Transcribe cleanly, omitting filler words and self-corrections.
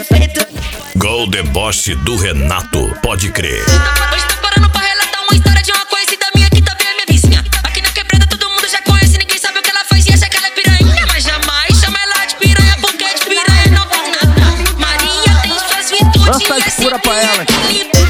Gol deboche do Renato, pode crer. Hoje tô parando pra relatar uma história de uma conhecida minha que também é minha vizinha. Aqui na quebrada todo mundo já conhece, ninguém sabe o que ela faz e acha que ela é piranha. Mas jamais chama ela de piranha, porque de piranha não tem nada. Maria tem suas virtudes e é sempre equilíbrio.